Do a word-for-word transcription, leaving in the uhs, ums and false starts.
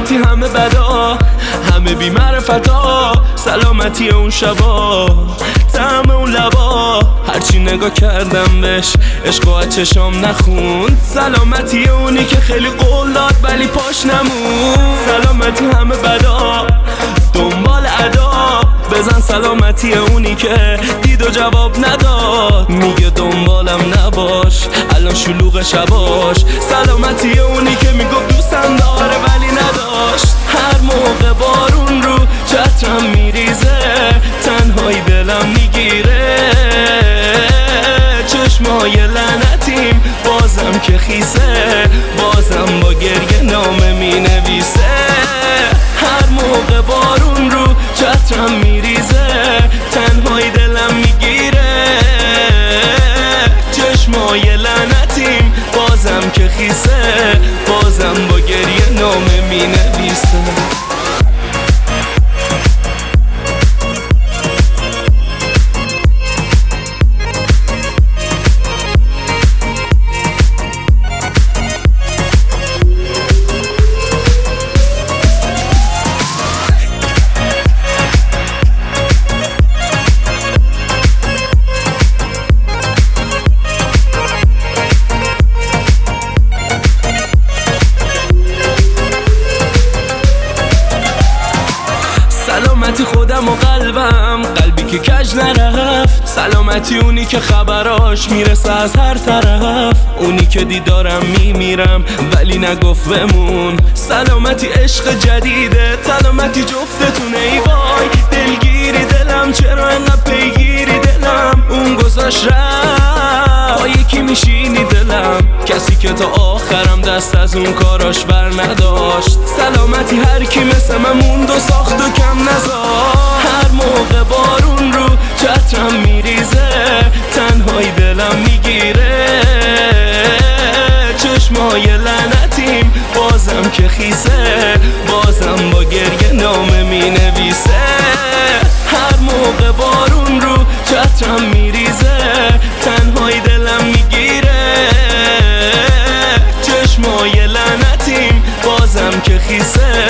سلامتی همه بدا، همه بی معرفتا، سلامتی اون شبا، طعم اون لبا، هرچی نگاه کردم بهش عشق و از چشام نخوند. سلامتی اونی که خیلی قول داد ولی پاش نموند. سلامتی همه بدا، دنبال ادا، بزن سلامتی اونی که دید و جواب نداد، میگه دنبالم نباش الان شلوغ شباش. سلامتی اونی که میگفت دوستم داره ولی نداشت. هر موقع بارون رو چترم میریزه، تنهایی دلم میگیره، چشمای لعنتیم بازم که خیسه، بازم با گریه نامه مینویسه. هر موقع بارون رو چترم میریزه، تنهایی دلم میگیره، چشمای لعنتیم بازم که خیسه، بازم با گریه نامه مینویسه. سلامتی خودم و قلبم، قلبی که کج نرفت. سلامتی اونی که خبراش میرسه از هر طرف، اونی که دیدارم میمیرم ولی نگفت بمون. سلامتی عشق جدیده، سلامتی جفتتونه. ای وای دلگیری دلم، چرا انقدر پیگیری دلم، اون گذاشت رفت با یکی میشینی دلم، کسی که تا آخرم دست از اون کاراش بر نداشت. سلامتی هر کی مثل من موند و ساخت و کم نزار. هر موقع بارون رو چترم میریزه، تنهایی دلم میگیره، چشمای لعنتیم بازم که خیسه، بازم با گریه نامه مینویسه. هر موقع بارون رو چترم میریزه، تنهایی دلم میگیره، چشمای لعنتیم بازم که خیسه،